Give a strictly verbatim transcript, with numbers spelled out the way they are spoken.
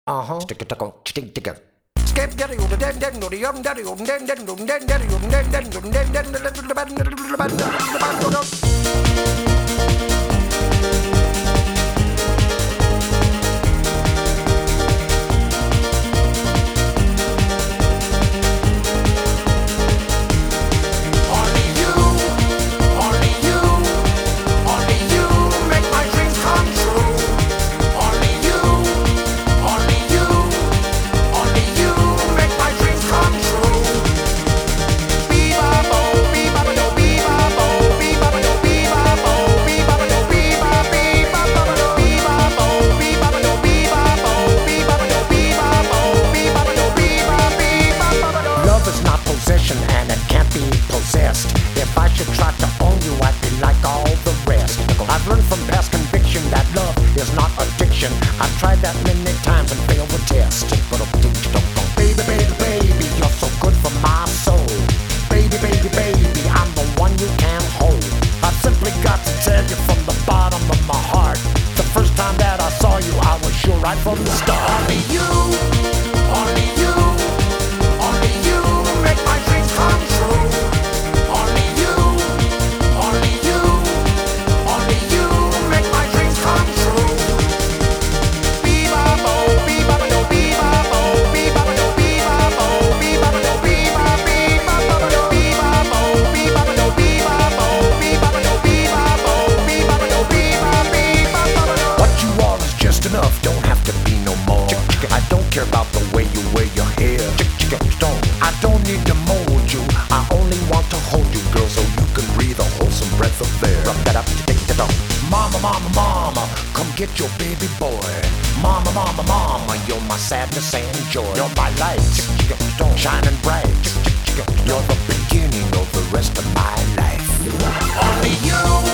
Uh-huh. Skip daddy on the den den on the young daddy on den den on den daddy on den den on den den. And it can't be possessed. If I should try to own you, I'd be like all the rest. I've learned from past conviction that love is not addiction. I've tried that many times and failed the test. Baby, baby, baby, you're so good for my soul. Baby, baby, baby, I'm the one you can't hold. I've simply got to tell you from the bottom of my heart, the first time that I saw you, I was sure right from the start. Only you, only you, only you make my dreams come true. Only you, only you, only you make my dreams come true. Be-ba-bo, be-ba-ba-do, be-ba-bo, be-ba-ba-do, be-ba-bo, be-ba-ba-do, be-ba, be-ba-ba-do, be-ba-bo, be-ba-ba-do, be-ba-bo, be-ba-ba-do, be-ba-bo, be-ba-ba-do, be-ba, be-ba-ba-do. What you are is just enough, don't have to be no more. I don't care about the way you wear your hair. I don't need to mold you, I only want to hold you, girl, so you can breathe a wholesome breath of air. Rub that up, take that up. Mama, mama, mama, come get your baby boy. Mama, mama, mama, you're my sadness and joy. You're my light, shining bright. You're the beginning of the rest of my life. Only you.